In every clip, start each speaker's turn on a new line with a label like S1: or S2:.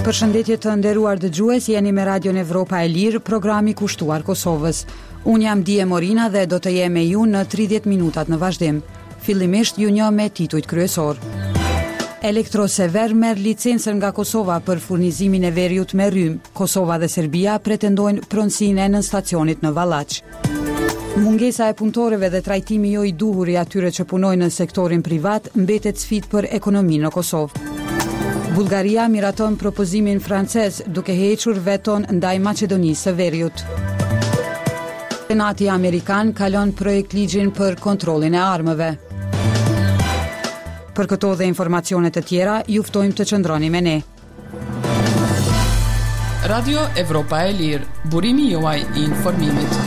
S1: Përshëndetje të nderuar dëgjues, jeni me Radion Evropa e Lirë, programi kushtuar Kosovës. Unë jam Dije Morina dhe do të jem me ju në 30 minutat në vazhdim. Fillimisht ju njoh me titujt kryesor. Elektrosever merr licencën nga Kosova për furnizimin e veriut me rrym. Kosova dhe Serbia pretendojnë pronësinë e nënstacionit në Vallaç. Mungesa e punëtorëve dhe trajtimi jo i duhur i atyre që punojnë në sektorin privat mbetet sfidë për ekonominë në Kosovë. Bullgaria miraton propozimin francez duke hequr veton ndaj Maqedonisë së Veriut. Senati Amerikan kalon projekt ligjin për kontrollin e armëve. Për këto dhe informacione të tjera, ju ftojmë të qëndroni me ne.
S2: Radio Evropa e Lirë, burimi juaj i informimit.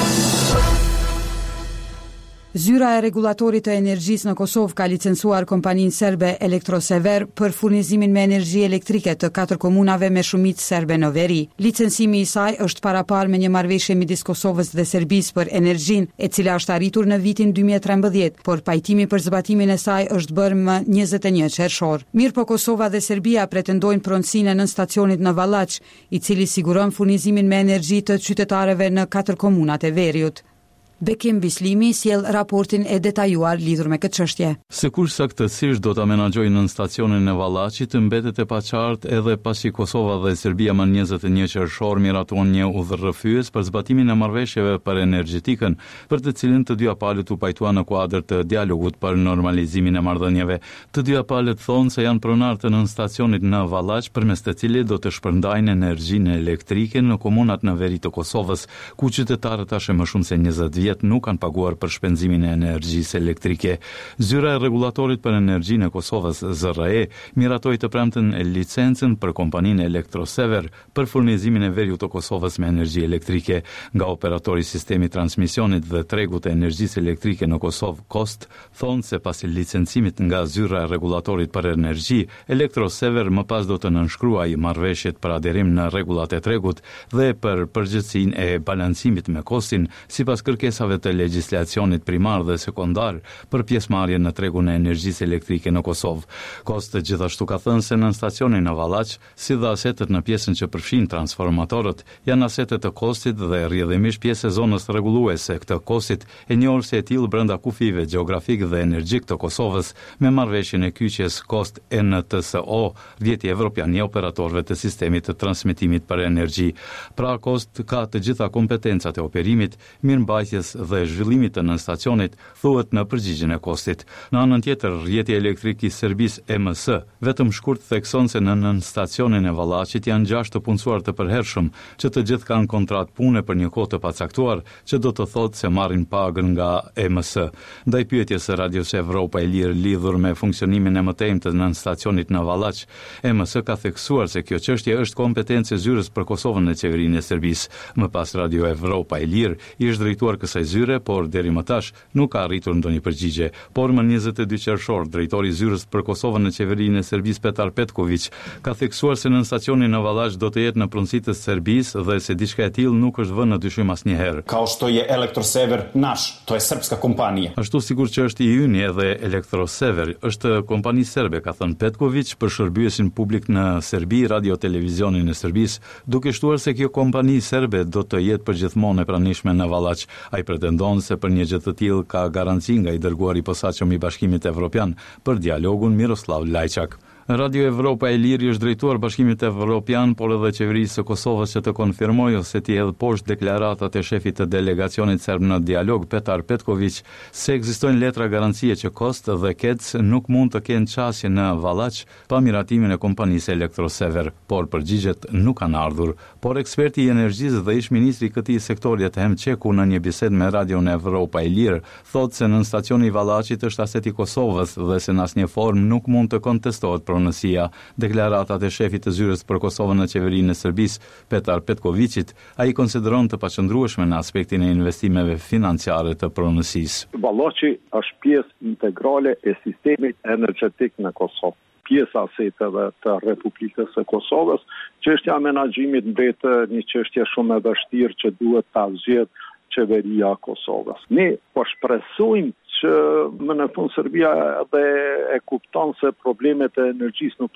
S1: Zyra e Rregullatorit të Energjisë në Kosovë ka licencuar kompaninë serbe Elektrosever për furnizimin me energji elektrike të 4 komunave me shumicë serbe në veri. Licencimi i saj është paraparë me një marrëveshje midis Kosovës dhe Serbisë për energjinë, e cila është arritur në vitin 2013, por pajtimi për zbatimin e saj është bërë më 21 qershor. Mirëpo Kosova dhe Serbia pretendojnë pronësinë e nënstacionit në Vallaç, i cili siguron furnizimin me energji të qytetarëve në 4 komunat e veriut. Bekim Bislimi sjell raportin e detajuar lidhur me këtë çështje.
S3: Sikur saktësisht do ta menaxhojnë në stacionin e Vallaçit, mbetet e paqartë edhe pasi Kosova dhe Serbia më 21 qershor miratuan një udhërrëfyes për zbatimin e marrëveshjeve për energjetikën, për të cilin të dyja palët u pajtuan në kuadër të dialogut për normalizimin e marrëdhënieve. Të dyja palët thonë se janë pronar të nënstacionit në Vallaç, përmes të cilit do të shpërndajnë energjinë elektrike në komunat në veri të Kosovës, ku qytetarët tash më shumë se 20 nuk kanë paguar për shpenzimin e energjisë elektrike. Zyra e Rregullatorit për Energjinë e Kosovës, ZRE, miratoi të premten licencën për kompaninë Elektrosever për furnizimin e veriut të Kosovës me energji elektrike. Nga operatori i sistemit transmisionit dhe tregut të energjisë elektrike në Kosovë, KOST, thonë se pasi licencimit nga Zyra e Rregullatorit për Energji, Elektrosever më pas do të nënshkruajë marrëveshjet për aderim në rregullat e tregut dhe për përgjegjësinë e balancimit me kostin, sipas kërkesave të legjislacionit primar dhe sekondar për pjesëmarrje në tregun e energjisë elektrike në Kosovë. KOST gjithashtu ka thënë se në stacionin në Vallaç, si dhe asetet në pjesën që përfshin transformatorët, janë asetet të KOST-it dhe rrjedhimisht pjesë e zonës rregulluese këtë KOST-it, e njohur si e tillë brenda kufive gjeografik dhe energjik të Kosovës, me marrëveshjen e kyçjes KOST NTSO, rrjeti evropian i operatorëve të sistemit të transmetimit për energji. Pra KOST ka të gjitha kompetencat e operimit, mirëmbajtjes dhe zhvillimit të nënstacionit, thuhet në përgjigjen e KOST-it. Në anën tjetër, rrjeti elektrik i Serbisë EMS vetëm shkurt thekson se në nënstacionin e Vallaçit janë 6 të punësuar të përhershëm, që të gjithë kanë kontratë pune për një kohë të pacaktuar, që do të thotë se marrin pagën nga EMS. Ndaj pyetjes së Radios Evropa e Lirë lidhur me funksionimin e mëtejmë të nënstacionit në Vallaç, EMS ka theksuar se kjo çështje është kompetencë e Zyrës për Kosovën në qeverinë e Serbisë. Më pas Radio Evropa e Lirë i është drejtuar kësaj zyre, por deri më tash nuk ka arritur ndonjë përgjigje. Por më 22 qershor, drejtori i Zyrës për Kosovën në qeverinë e Serbisë Petar Petković ka theksuar se nënstacioni në Vallaç do të jetë në pronësi të Serbisë dhe se diçka e tillë nuk është vënë në dyshim asnjëherë.
S4: Kao što je Elektrosever naš, to je srpska kompanija.
S3: Ashtu sikur që është i yni edhe Elektrosever, është kompani serbe, ka thënë Petković për shërbyesin publik në Serbi, Radio Televizionin e Serbisë, duke shtuar se kjo kompani serbe do të jetë përgjithmonë e pranishme në Vallaç. Ai pretendon se për një gjë të tillë ka garanci nga i dërguari i posaçëm i Bashkimit Evropian për dialogun Miroslav Lajçak. Radio Evropa e Lirë është drejtuar Bashkimit Evropian, por edhe qeverisë së Kosovës që të konfirmojë ose t'i hedhë poshtë deklaratat e shefit të delegacionit serb në dialog Petar Petković se ekzistojnë letra garancie që KOST dhe KEDS nuk mund të kenë qasje në Vallaç pa miratimin e kompanisë Elektrosever, por përgjigjet nuk kanë ardhur. Por eksperti i energjisë dhe ish ministri i këtij sektori Ethem Çeku në një bisedë me Radion Evropa e Lirë thotë se nënstacioni i Vallaçit është aset i Kosovës dhe se në asnjë formë nuk mund të kontestohet pronësia. Deklaratat e shefit të Zyrës për Kosovën në qeverinë e Serbisë, Petar Petkovićit, ai konsideron të paqëndrueshme në aspektin e investimeve financiare të pronësisë.
S5: Vallaçi është pjesë integrale e sistemit energjetik në Kosovë. Pjesa aseteve të Republikës së Kosovës, çështja e menaxhimit mbet një çështje shumë e vështirë që duhet ta zgjedhë qeveria e Kosovës. Ne po shpresojmë që më në fund Serbia dhe e kupton se problemet e energjisë nuk janë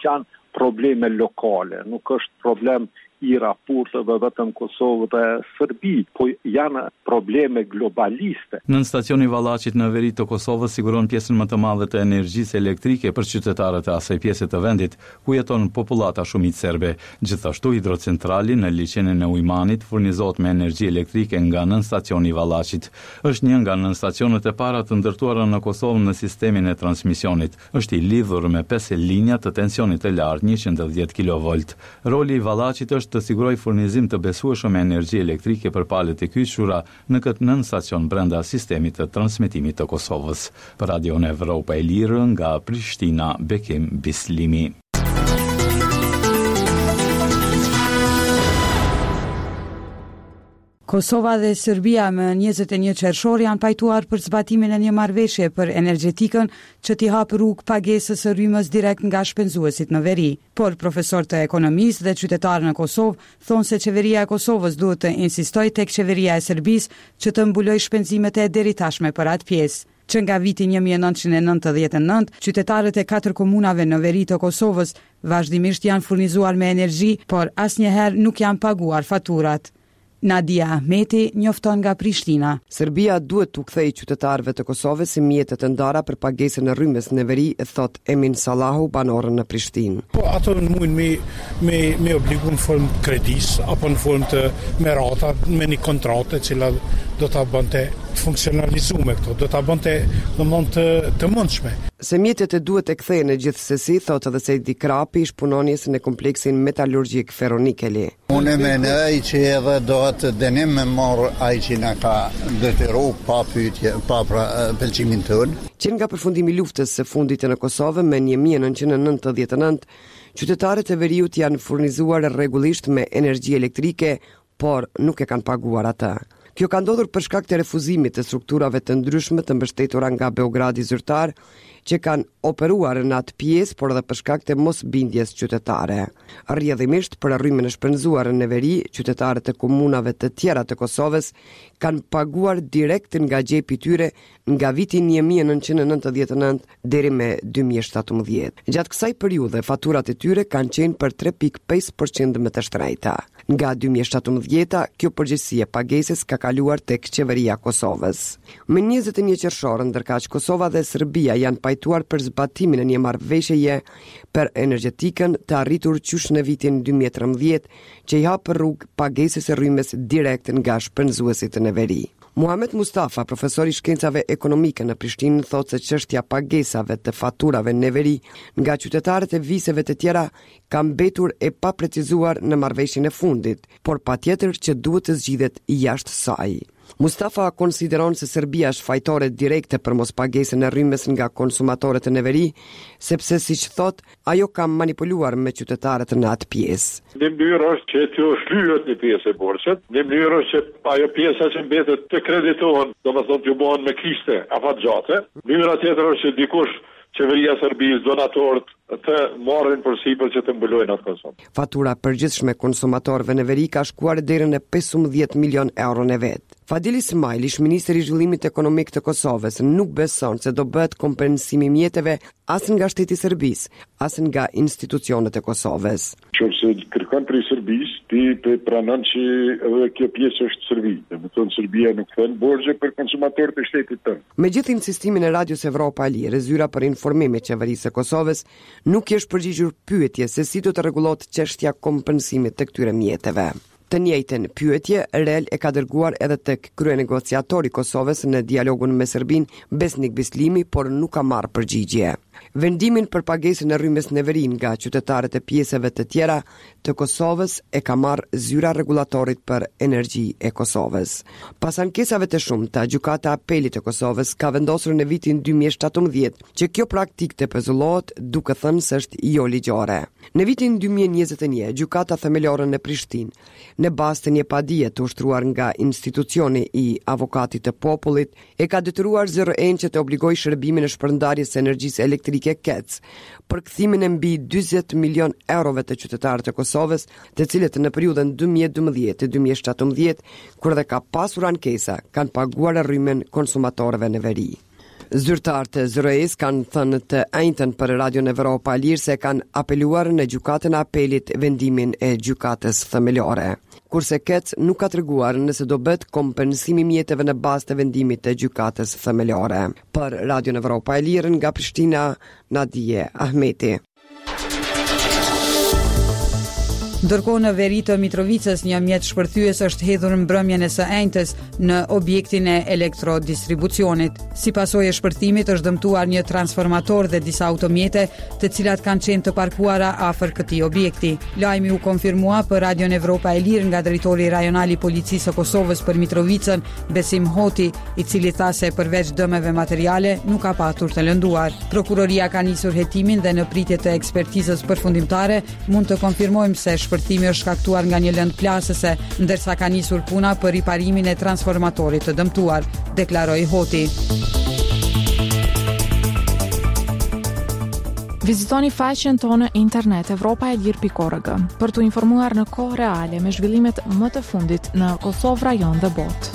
S5: probleme lokale, nuk është problem i raporteve vetëm Kosovë dhe Serbi, po janë probleme globaliste.
S3: Nën stacioni Vallaqit në veri të Kosovës siguron pjesën më të madhe të energjisë elektrike për qytetarët e asaj pjese të vendit ku jeton popullata shumic serbe. Gjithashtu hidrocentrali në liçenin e Ujmanit furnizohet me energji elektrike nga nën stacioni Vallaqit. Është një nga nën stacionet e para të ndërtuara në Kosovë në sistemin e transmisionit. Është i lidhur me 5 linja të tensionit të lartë 110 kV. Roli i Vallaqit është të siguroj furnizim të besueshëm me energji elektrike për palët e kyçura në këtë nën stacion brenda sistemit të transmetimit të Kosovës. Për Radion Evropa e Lirë nga Prishtina, Bekim Bislimi.
S1: Kosova dhe Serbia më 21 qershor janë pajtuar për zbatimin e një marrëveshje për energjetikën që t'i hap rrugë pagesës së rrymës direkt nga shpenzuesit në veri. Por profesor të ekonomisë dhe qytetarë në Kosovë thonë se qeveria e Kosovës duhet të insistojë tek qeveria e Serbisë që të mbulojë shpenzimet e deri tashme për atë pjesë. Që nga viti 1999, qytetarët e 4 komunave në veri të Kosovës vazhdimisht janë furnizuar me energji, por asnjëherë nuk janë paguar faturat. Nadia Ahmeti njofton nga Prishtina.
S6: Serbia duhet t'u kthejë qytetarëve të Kosovës si mjete të ndara për pagesën e rrymës në veri, thot Emin Sallahu, banorën në Prishtinë.
S7: Po ato mund me obligu në formë kredis apo në formë të merata me një kontratë e cila do ta bënte të funksionalizuar këto, do ta bënte të mundshme.
S6: Se mjetet e duhet e kthehen në gjithsesi, thot edhe Sejdi Krapi, shpunonjes në kompleksin metalurgjik Ferronikeli.
S8: Unë mendoj që edhe do të dënim me marrë ai që na ka detyru pa pyetje, pa pëlqimin tonë.
S6: Që nga përfundimi i luftës së fundit në Kosovë me 1999, qytetarët e veriut janë furnizuar rregullisht me energji elektrike, por nuk e kanë paguar atë. Kjo ka ndodhur për shkak të refuzimit të strukturave të ndryshme të mbështetura nga Beogradi zyrtar, që kanë operuar në atë pjesë, por edhe për shkak të mosbindjes qytetare. Rrjedhimisht për rrymën e shpenzuar në veri, qytetarët e komunave të tjera të Kosovës kanë paguar direkt nga xhepi i tyre nga viti 1999 deri me 2017. Gjatë kësaj periudhe, faturat e tyre kanë qenë për 3.5% më të shtrejta. Nga 2017, kjo përgjegjësi e pagesës ka kaluar tek qeveria Kosovës. Më 21 qershor, ndërkaq Kosova dhe Serbia janë pajtuar për zbatimin e një marrëveshjeje për energjetikën të arritur qysh në vitin 2013, që i hap rrugë pagesës së rrymës direkt nga shpenzuesit në veri. Muhamet Mustafa, profesor i shkencave ekonomike në Prishtinë, thotë se çështja pagesave të faturave në veri nga qytetarët e viseve të tjera ka mbetur e paprecizuar në marrëveshjen e fundit, por patjetër që duhet të zgjidhet jashtë saj. Mustafa konsideron se Serbia është fajtore direkte për mospagesën e rrymës nga konsumatorët në veri, sepse siç thot, ajo ka manipuluar me qytetarët në atë pjesë.
S5: Në mënyrë është që të shlyhet një pjesë e borxhit, në mënyrë është që ajo pjesa që mbetet të kreditohen, domethënë të bëhen me kishte afatgjate. Mënyra tjetër është që dikush qeveria e Serbisë, donatorët të marrin përsipër që të mbulojnë atë konsum.
S6: Fatura përgjithshme konsumatorëve në veri ka shkuar deri në 15 milion euro në vet. Fadil Ismail, ish-ministri i zhvillimit ekonomik të Kosovës, nuk beson se do bëhet kompensimi mjeteve as nga shteti i Serbisë, as nga institucionet e Kosovës.
S5: Nëse kërkon prej Serbisë, ti pranon që edhe kjo pjesë është Serbi. Domethënë Serbia nuk kthen borxhe për konsumatorët e shtetit tënd.
S6: Megjithë insistimin e Radios Evropa e Lirë, zyra për informim e qeverisë së Kosovës nuk është përgjigjur pyetje se si do të rregullohet çështja kompensimit të këtyre mjeteve. Të njëjtën pyetje Rel e ka dërguar edhe tek kryenegociatori i Kosovës në dialogun me Serbin, Besnik Bislimi, por nuk ka marrë përgjigje. Vendimin për pagesën e rrymës në veri nga qytetarët e pjesëve të tjera të Kosovës e ka marrë zyra rregullatorit për energji e Kosovës. Pas ankesave të shumta, gjykata e apelit të Kosovës ka vendosur në vitin 2017 që kjo praktikë të pezullohet, duke thënë se është jo ligjore. Në vitin 2021, gjykata themelore në Prishtinë, në bazë të një padije të ushtruar nga institucioni i avokatit të popullit, e ka detyruar ZRN që të obligojë shërbimin e shpërndarjes së energjisë elektrike KEC për kthimin e mbi 40 milion eurove të qytetarët e Kosovës, të cilët në periudhën 2012-2017, kur dhe ka pasur ankesa, kanë paguar rrymën konsumatorëve në veri. Zyrtarët e ZRE-s kanë thënë të njëjtën për Radion Evropa e Lirë se kanë apeluar në gjykatën e apelit vendimin e gjykatës themelore. Kurse KEC nuk ka treguar nëse do bëhet kompensimi mjeteve në bazë të vendimit të gjykatës themelore. Për Radion Evropa e Lirë nga Prishtina, Nadije Ahmeti.
S1: Ndërkohë në veri të Mitrovicës, një mjet shpërthyes është hedhur mbrëmjen e së enjtës në objektin e elektrodistribucionit. Si pasojë e shpërthimit është dëmtuar një transformator dhe disa automjete, të cilat kanë qenë të parkuara afër këtij objekti. Lajmi u konfirmua për Radion Evropa e Lirë nga drejtori rajonal i Policisë së Kosovës për Mitrovicën, Besim Hoti, i cili tha se përveç dëmeve materiale nuk ka patur të lënduar. Prokuroria ka nisur hetimin dhe në pritje të ekspertizës përfundimtare mund të konfirmojmë se shpërthimi është shkaktuar nga një lëndë plasëse, ndërsa ka nisur puna për riparimin e transformatorit të dëmtuar, deklaroi Hoti.
S9: Vizitoni faqen tonë internet evropaelir.org për të informuar në kohë reale me zhvillimet më të fundit në Kosovë, rajon dhe botë.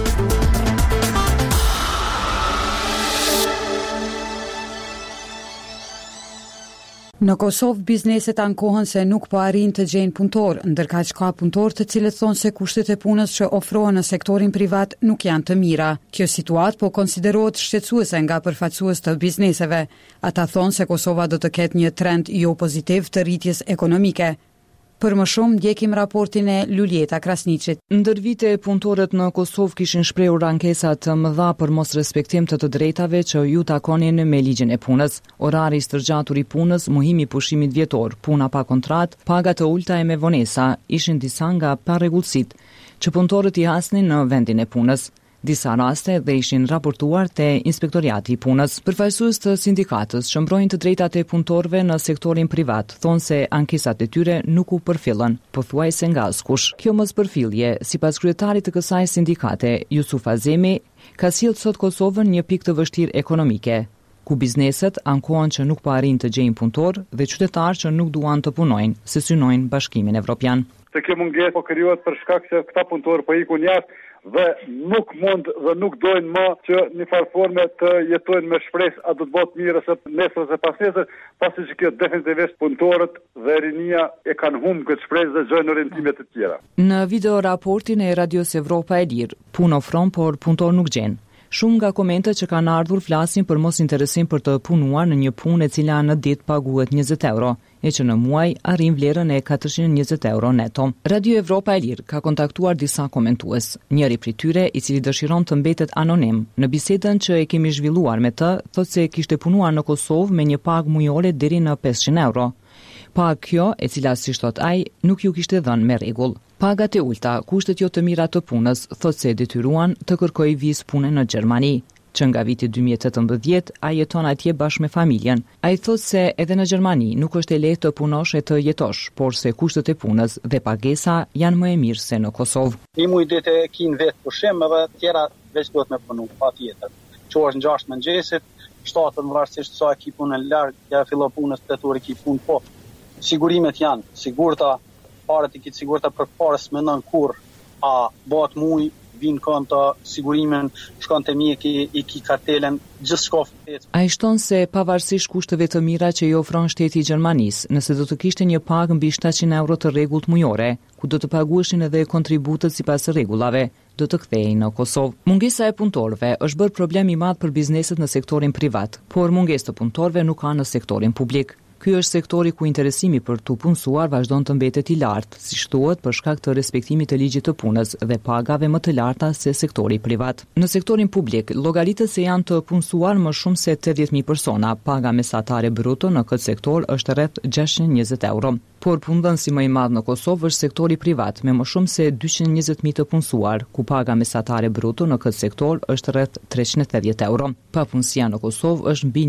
S1: Në Kosovë, bizneset ankohen se nuk po arrin të gjejnë punëtor, ndërkaq ka punëtor të cilët thonë se kushtet e punës që ofrohen në sektorin privat nuk janë të mira. Kjo situatë po konsiderohet shqetësuese nga përfaqësues të bizneseve. Ata thonë se Kosova do të ketë një trend jo pozitiv të rritjes ekonomike. Për më shumë, ndjekim raportin e Luljeta Krasniqit.
S10: Ndër vite, punëtorët në Kosovë kishin shprehur ankesa të mëdha për mos respektim të drejtave që ju takonin me ligjin e punës. Orari i stërgjatur i punës, muhimi i pushimit vjetor, puna pa kontratë, paga të ulta e me vonesa ishin disa nga parregullsitë që punëtorët i hasnin në vendin e punës. Disa raste dhe ishin raportuar te Inspektoriati i Punës. Përfaqësues të sindikatës që mbrojnë të drejtat e punëtorëve në sektorin privat thonë se ankesat e tyre nuk u përfillën, pothuajse nga askush. Kjo mospërfillje, sipas kryetarit të kësaj sindikate, Jusuf Azemi, ka sjellë sot Kosovën një pikë të vështirë ekonomike, ku bizneset ankohen që nuk po arrin të gjejnë punëtor dhe qytetarë që nuk duan të punojnë, se synojnë Bashkimin Evropian.
S11: Se kjo mungesë po krijohet për shkak se këta punëtorë po ikun jashtë dhe nuk mund dhe nuk dojnë më që një farë forme të jetojnë me shpresë a do të bëhet mirë ose nesër ose pas nesër, pasi që kjo definitivisht punëtorët dhe rinia e kanë humbur këtë shpresë dhe gjojnë orientime të tjera.
S10: Në video raportin e Radios Evropa e Lirë, punë ofron por punëtor nuk gjen. Shumë nga komentet që kanë ardhur flasin për mos interesim për të punuar në një punë e cila në ditë paguhet 20 euro, e që në muaj arrin vlerën e 420 euro neto. Radio Evropa e Lirë ka kontaktuar disa komentues. Njëri prej tyre, i cili dëshiron të mbetet anonim, në bisedën që e kemi zhvilluar me të, thotë se kishte punuar në Kosovë me një pagë mujore deri në 500 euro. Pagë kjo, e cila si thot ai, nuk ju kishte dhënë me rregull. Pagat e ulta, kushtet jo të mira të punës, thotë se detyruan të kërkoj vizë pune në Gjermani, që nga viti 2018 ai jeton atje bashkë me familjen. Ai thotë se edhe në Gjermani nuk është e lehtë të punosh e të jetosh, por se kushtet e punës dhe pagesa janë më e mirë se në Kosovë.
S12: Një muj ditë e kin vetë pushim edhe tjera veç duhet me punu, patjetër. Qohesh në 6 mëngjesit, 7 varësisht sa ki punën larg, ja fillo punës tetor ki punë po. Sigurimet janë sigurta, parat i kitë sigurta për parës me nën kur a bat muj, vinë kanë të sigurimin, shkon të mjeki, i ki kartelen, gjithë shkofit.
S10: A i shton se pavarësisht kushteve të mira që i ofron shteti i Gjermanisë, nëse do të kishte një pagë mbi 700 euro të rregullt mujore, ku do të paguheshin edhe kontributët sipas rregullave, do të kthehej në Kosovë. Mungesa e punëtorëve është bërë problem i madh për bizneset në sektorin privat, por mungesë të punëtorëve nuk ka në sektorin publik. Ky është sektori ku interesimi për të punësuar vazhdon të mbetet i lartë, siç thuhet për shkak të respektimit të ligjit të punës dhe pagave më të larta se sektori privat. Në sektorin publik, llogaritet se janë të punësuar më shumë se 80.000 persona. Paga mesatare bruto në këtë sektor është rreth 620 euro. Por punëdhënësi më i madh në Kosovë është sektori privat, me më shumë se 220.000 të punësuar, ku paga mesatare bruto në këtë sektor është rreth 380 euro. Papunësia në Kosovë është mbi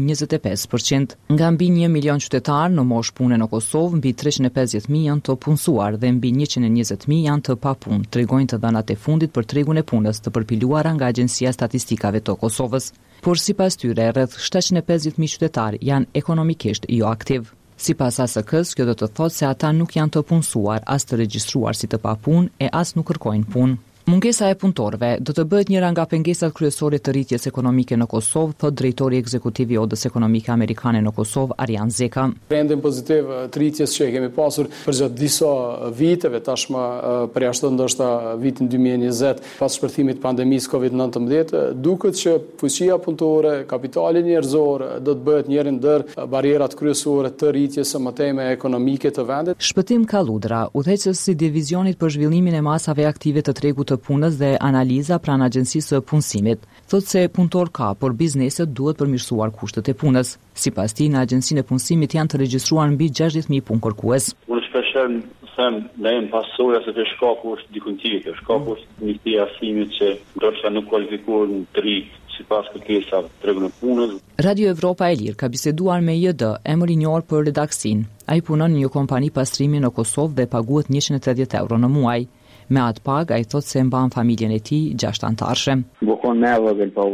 S10: 25%. Nga mbi 1 milion qytetarë në moshë pune në Kosovë, mbi 350.000 janë të punësuar dhe mbi 120.000 janë të papunë, tregojnë të dhënat e fundit për tregun e punës të përpiluara nga Agjencia Statistikave të Kosovës. Por sipas tyre, rreth 750.000 qytetarë janë ekonomikisht jo aktiv. Sipas ASK-s, kjo do të thotë se ata nuk janë të punësuar, as të regjistruar si të papunë e as nuk kërkojnë punë. Mungesa e punëtorëve do të bëhet njëra nga pengesat kryesore të rritjes ekonomike në Kosovë, thot drejtori ekzekutiv i Odës Ekonomike Amerikane në Kosovë, Arjan Zeka.
S13: Trendin pozitiv të rritjes që kemi pasur përgjatë disa viteve, tashmë përjashton ndoshta vitin 2020 pas shpërthimit pandemisë COVID-19, duket që fuqia punëtore, kapitali njerëzor do të bëhet njëri ndër barierat kryesore të rritjes së mëtejme ekonomike të vendit.
S10: Shpëtim Kalludra, udhëheqës i divizionit për zhvillimin e masave aktive të tregut të punës dhe analiza pranë Agjencisë së Punësimit, thotë se punëtor ka, por bizneset duhet përmirësuar kushtet e punës. Sipas tij, në Agjencinë e Punësimit janë të regjistruar mbi 60.000 punëkërkues.
S14: Unë shpeshherë them lejm pasoja se të shkaku është dikun tjetër, shkaku është një arsimit që ndoshta nuk kualifikohen të rritë sipas kërkesave të tregut të punës.
S10: Radio Evropa e Lirë ka biseduar me JD, emër i njohur për redaksin. Ai punon në një kompani pastrimi në Kosovë dhe paguhet 130 euro në muaj. Me atë pagë, ai thotë se mban familjen e tij 6 antarëshe.
S15: Bukon me vogël po.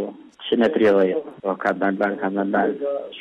S15: 130. Po ka dalë.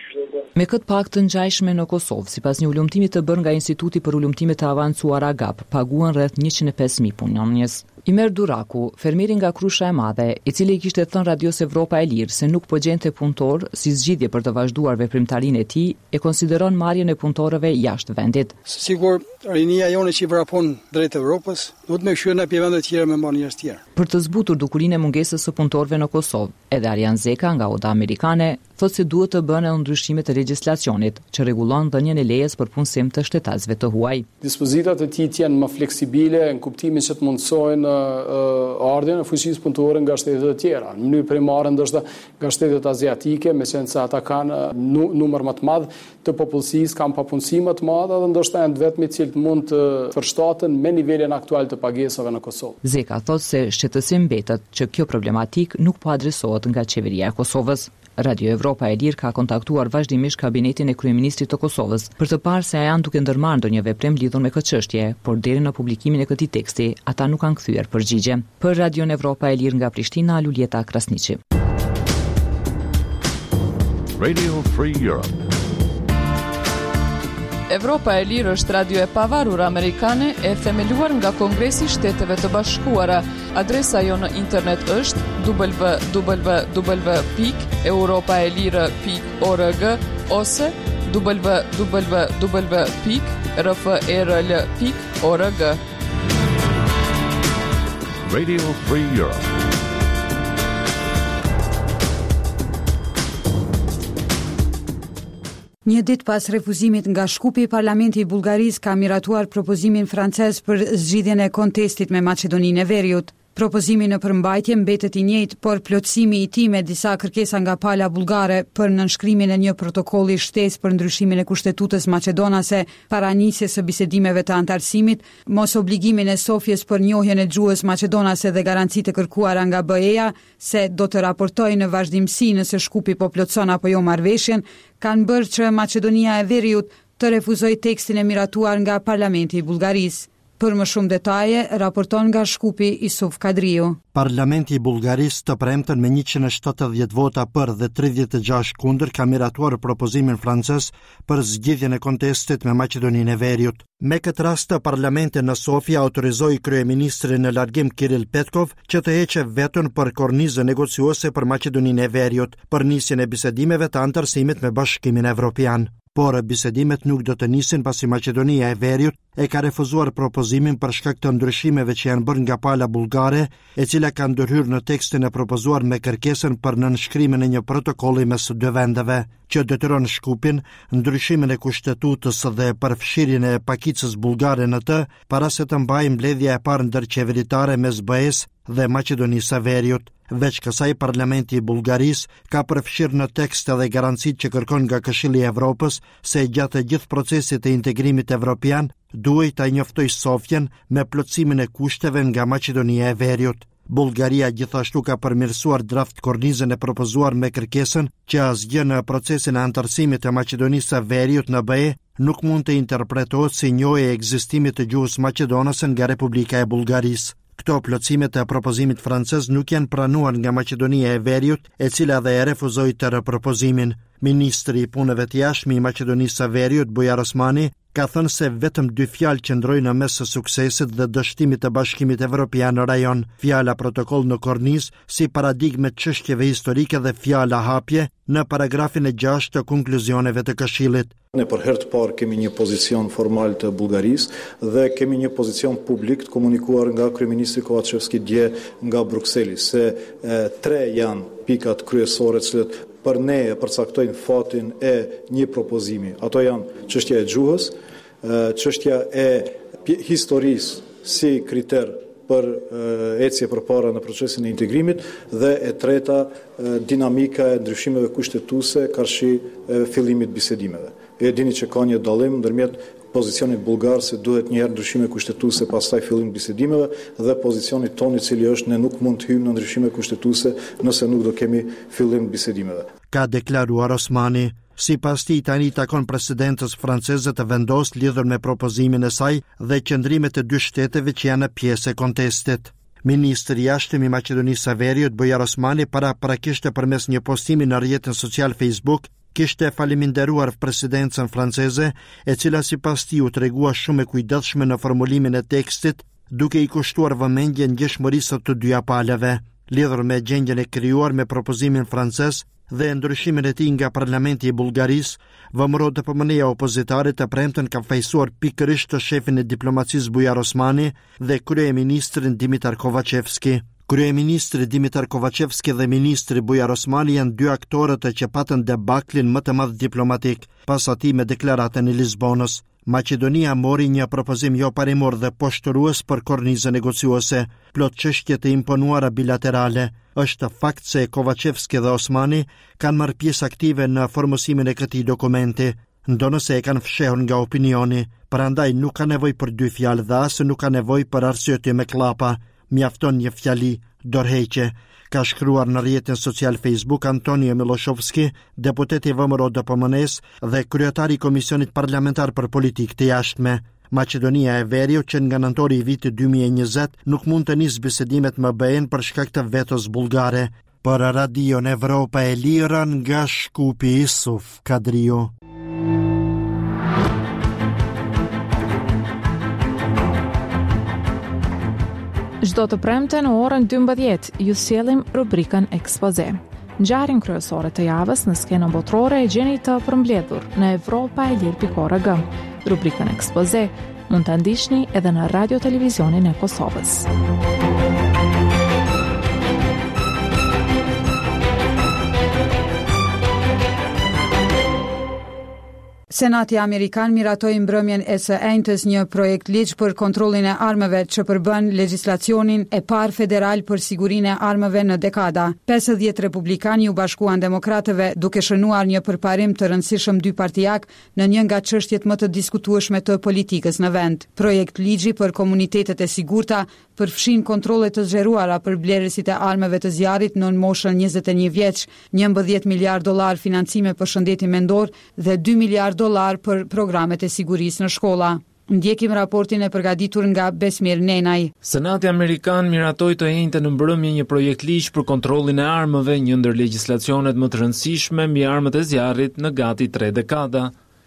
S10: Me këtë pagë të ngjajshme në Kosovë, sipas një ulëmtimi të bërë nga Instituti për Ulëmtime të Avancuara GAP, paguan rreth 105.000 punonjës. Imer Duraku, fermieri nga Krusha e Madhe, i cili i kishte thënë Radios Evropa e Lirë se nuk po gjente punëtor si zgjidhje për të vazhduar veprimtarinë e tij, e konsideron marrjen e punëtorëve jashtë vendit.
S16: Sigur, rinia jone që i vrapon drejt Evropës, duhet me kthyer në vende të tjera me marrë njerëz të tjerë.
S10: Për të zbutur dukurinë e mungesës së punëtorëve në Kosovë, edhe Arjan Zeka nga Oda Amerikane thotë se duhet të bëhen ndryshime të legjislacionit që rregullon dhënien e lejes për punësim të shtetasëve të huaj.
S13: Dispozitat e tij janë më fleksibile në kuptimin se të mundsojnë ardhjen e fuqisë punëtore nga shtetet e tjera. Në mënyrë primare ndoshta nga shtetet aziatike, meqense ata kanë numër më të madh të popullsisë, kanë papunësi më të madhe dhe ndoshta janë vetëm i cilët mund të përshtaten me nivelin aktual të pagesave në Kosovë.
S10: Zeka thotë se shqetësim mbetet që kjo problematik nuk po adresohet nga qeveria e Kosovës. Radio Evropa e Lirë ka kontaktuar vazhdimisht kabinetin e kryeministrit të Kosovës për të parë se a janë duke ndërmarrë ndonjë veprim lidhur me këtë çështje, por deri në publikimin e këtij teksti ata nuk kanë kthyer përgjigje. Për Radio Evropa e Lirë nga Prishtina, Luljeta Krasniqi.
S17: Radio Free Europe.
S2: Evropa e Lirë është radio e pavarur amerikane e themeluar nga Kongresi i Shteteve të Bashkuara. Adresa jo në internet është www.europaelire.org ose www.rferl.org.
S17: Radio Free Europe.
S1: Një ditë pas refuzimit nga Shkupi, Parlamenti i Bullgarisë ka miratuar propozimin francez për zgjidhjen e kontestit me Maqedoninë e Veriut. Propozimi në përmbajtje mbetet i njëjtë, por plotësimi i tij me disa kërkesa nga pala bullgare për nënshkrimin e një protokolli shtesë për ndryshimin e kushtetutës maqedonase para nisjes së bisedimeve të antarësimit, mos obligimin e Sofjes për njohjen e gjuhës maqedonase dhe garancitë e kërkuara nga BE-ja se do të raportojë në vazhdimsi nëse Shkupi po plotëson apo jo marrëveshjen, kanë bërë që Maqedonia e Veriut të refuzojë tekstin e miratuar nga Parlamenti i Bullgarisë. Për më shumë detaje, raporton nga Shkupi Isuf Kadriu.
S18: Parlamenti i Bullgarisë të premten me 170 vota për dhe 36 kundër ka miratuar propozimin francez për zgjidhjen e kontestit me Maqedoninë e Veriut. Me këtë rast, parlamenti në Sofia autorizoi kryeministrin në largim Kiril Petkov që të heqë vetën për kornizën negociuese për Maqedoninë e Veriut për nisjen e bisedimeve të antarësimit me Bashkimin Evropian. Por bisedimet nuk do të nisin pasi Maqedonia e Veriut e ka refuzuar propozimin për shkak të ndryshimeve që janë bërë nga pala bullgare, e cila ka ndërhyrë në tekstin e propozuar me kërkesën për nënshkrimin e një protokolli mes dy vendeve, që detyron Shkupin ndryshimin e kushtetutës dhe përfshirjen e pakicës bullgare në të, para se të mbajë mbledhja e parë ndërqeveritare mes BE-s dhe Maqedonisë së Veriut. Veç kësaj, Parlamenti i Bullgarisë ka përfshirë në tekst edhe garancitë që kërkon nga Këshilli i Evropës se gjatë gjithë procesit të integrimit evropian duhet ta njoftojë Sofjen me plotësimin e kushteve nga Maqedonia e Veriut. Bullgaria gjithashtu ka përmirësuar draft kornizën e propozuar me kërkesën që asgjë në procesin e antarësimit të Maqedonisë së Veriut në BE nuk mund të interpretohet si njohje e ekzistimit të gjuhës maqedonase nga Republika e Bullgarisë. Këto plotësimet e propozimit francez nuk janë pranuar nga Maqedonia e Veriut, e cila dhe e refuzoi të ripropozimin. Ministri i punëve të jashtme i Maqedonisë së Veriut, Bujar Osmani, ka thënë se vetëm 2 fjalë qëndrojnë në mes së suksesit dhe dështimit të Bashkimit Evropian në rajon, fjala protokoll në kornizë si paradigme çështjeve historike dhe fjala hapje në paragrafin e 6 të konkluzioneve të Këshillit.
S19: Ne për herë të parë kemi një pozicion formal të Bullgarisë dhe kemi një pozicion publik të komunikuar nga kryeministri Kovacevski dje nga Brukseli, se 3 janë pikat kryesore të cilët për ne e përcaktojnë fatin e një propozimi. Ato janë çështja e gjuhës, çështja e historisë si kriter për ecje përpara në procesin e integrimit dhe e treta dinamika e ndryshimeve kushtetuese karshi fillimit bisedimeve. E dini që ka një dallim ndërmjet pozicionit bullgar se duhet njëherë ndryshime kushtetuese pastaj fillim bisedimeve dhe pozicionit tonë i cili është ne nuk mund të hyjmë në ndryshime kushtetuese nëse nuk do kemi fillim bisedimeve.
S18: Ka deklaruar Osmani. Sipas tij tani takon presidentës franceze të vendos lidhur me propozimin e saj dhe qëndrimet e 2 shteteve që janë pjesë e kontestit. Ministri i jashtëm i Maqedonisë së Veriut Bujar Osmani paraqishte përmes një postimi në rrjetin social Facebook kishte faleminderuar presidencën franceze, e cila sipas tij u tregua shumë e kujdesshme në formulimin e tekstit, duke i kushtuar vëmendje ngjeshmërisë të 2 palëve, lidhur me gjendjen e krijuar me propozimin francez dhe ndryshimin e tij nga parlamenti i Bullgarisë. VMRO-DPMN-ja opozitare të premten ka fajsuar pikërisht të shefin e diplomacisë Bujar Osmani dhe kryeministrin Dimitar Kovacevski. Kryeministri Dimitar Kovacevski dhe ministri Bujar Osmani janë 2 aktorët që patën debaklin më të madh diplomatik pas atij me deklaratën e Lisbonës. Maqedonia mori një propozim jo parimor dhe poshtërues për kornizën negociuese, plot çështje të imponuara bilaterale. Është fakt se Kovacevski dhe Osmani kanë marrë pjesë aktive në formosimin e këtij dokumenti, ndonëse e kanë fshehur nga opinioni. Prandaj nuk ka nevojë për 2 fjalë dhe as nuk ka nevojë për arsye me klapa. Mjafton një fjali, dorëheqje, ka shkruar në rrjetin social Facebook Antonio Miloshovski, deputeti VMRO-DPMN-s dhe kryetari i Komisionit Parlamentar për Politikë të Jashtme. Maqedonia e Veriut që nga nëntori i vitit 2020 nuk mund të nisë bisedimet më BE-n për shkak të vetos bullgare. Për Radion Evropa e Lira nga Shkupi Isuf Kadriu.
S9: Çdo të premte në orën 12 ju sjellim rubrikën Ekspoze. Ngjarjen kryesore të javës në skenën botërore e gjeni të përmbledhur në europaelir.org. Rubrikën Ekspoze mund ta ndiqni edhe në Radio Televizionin e Kosovës.
S1: Senati Amerikan miratoi mbrëmjen e së enjtës një projekt ligj për kontrollin e armëve që përbën legjislacionin e parë federal për sigurinë e armëve në dekada. 50 republikanë u bashkuan demokratëve duke shënuar një përparim të rëndësishëm dypartijak në një nga çështjet më të diskutueshme të politikës në vend. Projekt ligji për komunitetet e sigurta përfshin kontrolle të zgjeruara për blerësit e armëve të zjarrit në moshën 21 vjeç, $11 miliard financime për shëndetin mendor dhe $2 miliard për programet e sigurisë në shkolla. Ndjekim raportin e përgatitur nga Besmir Nenaj.
S20: Senati Amerikan miratoi të enjtë në mbrëmje një projekt ligj për kontrollin e armëve, një ndër legjislacionet më të rëndësishme mbi armët e zjarrit në gati 3 dekada.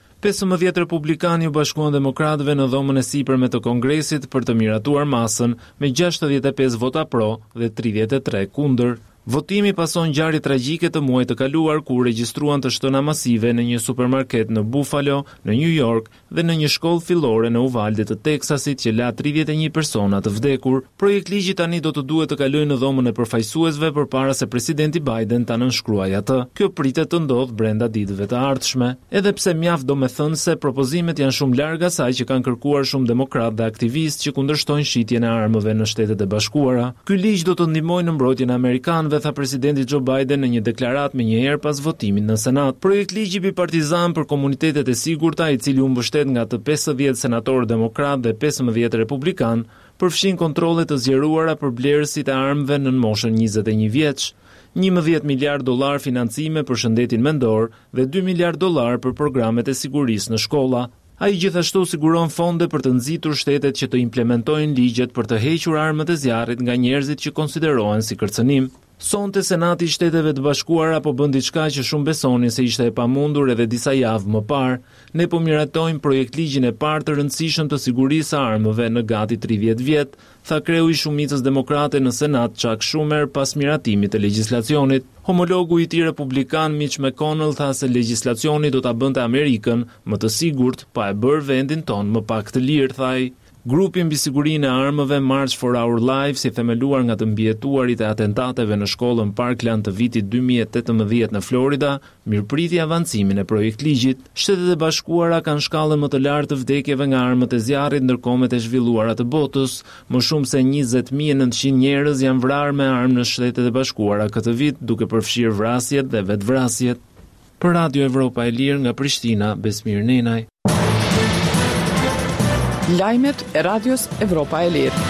S20: 15 republikanë u bashkuan demokratëve në dhomën e sipërme të Kongresit për të miratuar masën me 65 vota pro dhe 33 kundër. Votimi pason ngjarje tragjike të muajit të kaluar ku regjistruan të shtëna masive në një supermarket në Buffalo, në New York dhe në një shkollë fillore në Uvalde të Teksasit që la 31 persona të vdekur. Projekt ligji tani do të duhet të kalojë në dhomën e përfaqësuesve përpara se presidenti Biden ta nënshkruajë atë. Kjo pritet të ndodhë brenda ditëve të ardhshme, edhe pse mjaft domethënëse propozimet janë shumë larg asaj që kanë kërkuar shumë demokratë dhe aktivistë që kundërshtojnë shitjen e armëve në Shtetet e Bashkuara. Ky ligj do të ndihmojë në mbrojtjen e amerikanëve, tha presidenti Joe Biden në një deklaratë më njëherë pas votimit në Senat. Projekt ligji bipartizan për komunitetet e sigurta, i cili u mbështet nga të 50 senatorë demokratë dhe 15 republikan, përfshin kontrolle të zgjeruara për blerësit e armëve në moshën 21 vjeç, $11 miliard financime për shëndetin mendor dhe $2 miliard për programet e sigurisë në shkolla. Ai gjithashtu siguron fonde për të nxitur shtetet që të implementojnë ligjet për të hequr armët e zjarrit nga njerëzit që konsiderohen si kërcënim. Sonte Senati i Shteteve të Bashkuara po bën diçka që shumë besonin se ishte e pamundur edhe disa javë më parë. Ne po miratojmë projektligjin e parë të rëndësishëm të sigurisë së armëve në gati 30 vjet, tha kreu i shumicës demokrate në Senat Chuck Schumer pas miratimit të legjislacionit. Homologu i tij republikan Mitch McConnell tha se legjislacioni do ta bënte Amerikën më të sigurt, pa e bërë vendin ton më pak të lirë, thaj. Grupi mbi sigurinë e armëve March for Our Lives, i themeluar nga të mbijetuarit e atentateve në shkollën Parkland të vitit 2018 në Florida, mirëpriti avancimin e projektligjit. Shtetet e Bashkuara kanë shkallën më të lartë të vdekjeve nga armët e zjarrit ndërkombët e zhvilluara të botës. Më shumë se 20.900 njerëz janë vrarë me armë në Shtetet e Bashkuara këtë vit, duke përfshirë vrasjet dhe vetvrasjet. Për Radio Evropa e Lirë nga Prishtina, Besmir Nenaj.
S2: Lajmet e Radios Evropa e Lirë.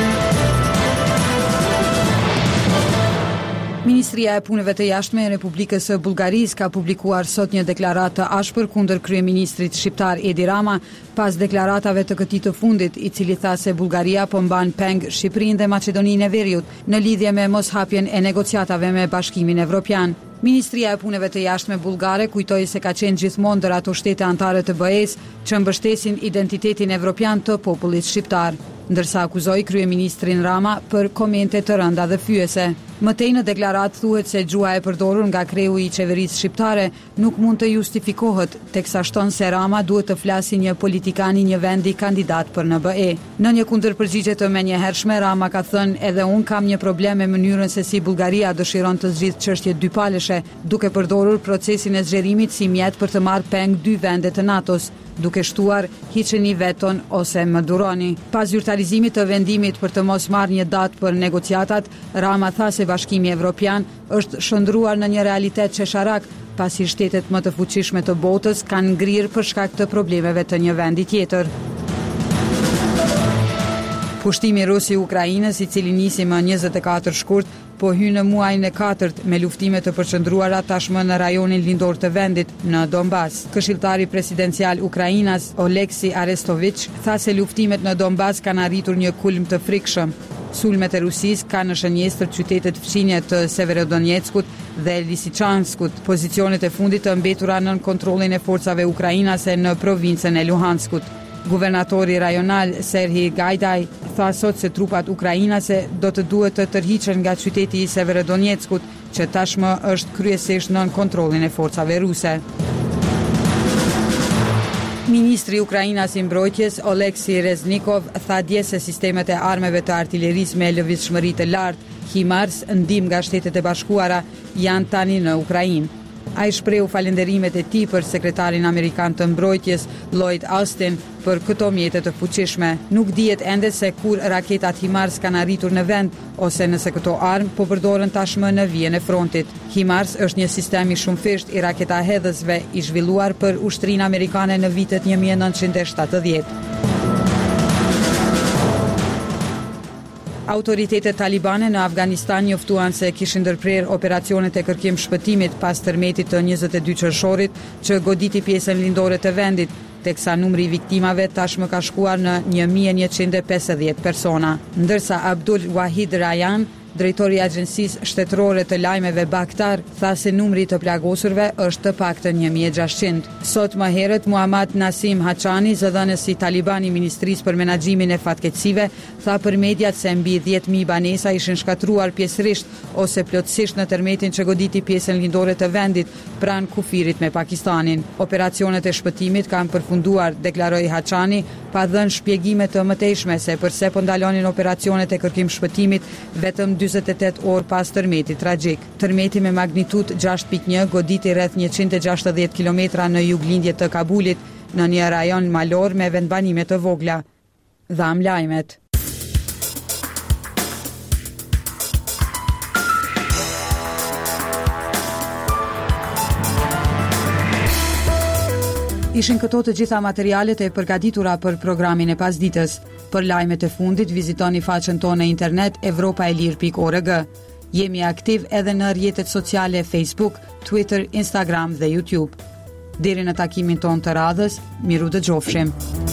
S1: Ministria e Punëve të Jashtme e Republikës së Bullgarisë ka publikuar sot një deklaratë të ashpër kundër kryeministrit shqiptar Edi Rama pas deklaratave të këtij të fundit, i cili tha se Bullgaria po mban peng Shqipërinë dhe Maqedoninë e Veriut në lidhje me moshapjen e negociatave me Bashkimin Evropian. Ministria e Punëve të Jashtme bullgare kujtoi se ka qenë gjithmonë ndër ato shtete anëtare të BE-s që mbështesin identitetin evropian të popullit shqiptar, ndërsa akuzoi kryeministrin Rama për komente të rënda dhe fyese. Mëtej në deklaratë thuhet se gjua e përdorur nga kreu i qeverisë shqiptare nuk mund të justifikohet, teksa shton se Rama duhet të flasë një politikan i një vendi kandidat për në BE. Në një kundërpërgjigje të menjëhershme, Rama ka thënë edhe unë kam një problem me mënyrën se si Bullgaria dëshiron të zgjidhë çështje dypaleshe, duke përdorur procesin e zgjerimit si mjet për të marrë peng 2 vende të NATO-s, duke shtuar hiqeni veton ose më duroni. Pas zyrtarizimit të vendimit për të mos marrë një datë për negociatat, Rama tha se Bashkimi Evropian është shndruar në një realitet qesharak, pasi shtetet më të fuqishme të botës kanë ngrirë për shkak të problemeve të një vendi tjetër. Pushtimi rus i Ukrainës, i cili nisi më 24 shkurt, po hyn në muajin e 4 me luftime të përqendruara tashmë në rajonin lindor të vendit, në Donbas. Këshilltari presidencial Ukrainas, Oleksi Arestovich, tha se luftimet në Donbas kanë arritur një kulm të frikshëm. Sulmet e Rusisë kanë në shënjestër qytetet fqinje të Severodonetskut dhe Lisichanskut, pozicionet e fundit të mbetura nën kontrollin e forcave ukrainase në provincën e Luhanskut. Guvernatori rajonal Serhij Gajdaj tha sot se trupat ukrainase do të duhet të tërhiqen nga qyteti i Severodonetskut, që tashmë është kryesisht nën kontrollin e forcave ruse. Ministri i Ukrainas i mbrojtjes Oleksi Reznikov tha dje se sistemet e armeve të artillerisë me lëvizshmëri të lartë, HIMARS, ndihmë nga Shtetet e Bashkuara, janë tani në Ukrainë. Ai shprehu falënderimet e tij për sekretarin amerikan të mbrojtjes Lloyd Austin për këto mjete të fuqishme. Nuk dihet ende se kur raketat HIMARS kanë arritur në vend ose nëse këto armë po përdoren tashmë në vijën e frontit. HIMARS është një sistem i shumëfisht i raketahedhësve i zhvilluar për ushtrinë amerikane në vitet 1970. Autoritetet talibane në Afganistan njoftuan se kishin ndërprer operacionet e kërkim shpëtimit pas tërmetit të 22 qershorit që goditi pjesën lindore të vendit, teksa numri i viktimave tashmë ka shkuar në 1150 persona. Ndërsa Abdul Wahid Rayan, drejtori i Agjencisë Shtetërore të Lajmeve Bakhtar, tha se numri të plagosurve është të paktën 1600. Sot më herët Muhammad Nasim Hachani, zëdhënësi taliban i Ministrisë për Menaxhimin e Fatkeqësive, tha për mediat se mbi 10.000 banesa ishin shkatruar pjesërisht ose plotësisht në tërmetin që goditi pjesën lindore të vendit pranë kufirit me Pakistanin. Operacionet e shpëtimit kanë përfunduar, deklaroi Hachani, pa dhënë shpjegime të mëtejshme se përse po ndalonin operacionet e kërkim shpëtimit vetëm 48 orë pas tërmetit tragjik. Tërmeti me magnitudë 6.1 goditi rreth 160 kilometra në juglindje të Kabulit, në një rajon malor me vendbanime të vogla. Dham lajmet. Ishin këto të gjitha materialet e përgatitura për programin e pasditës. Për lajmet e fundit, vizitoni faqen tonë në internet evropaelir.org. Jemi aktiv edhe në rrjetet sociale Facebook, Twitter, Instagram dhe YouTube. Deri në takimin tonë të radhës, miru dëgjofshim.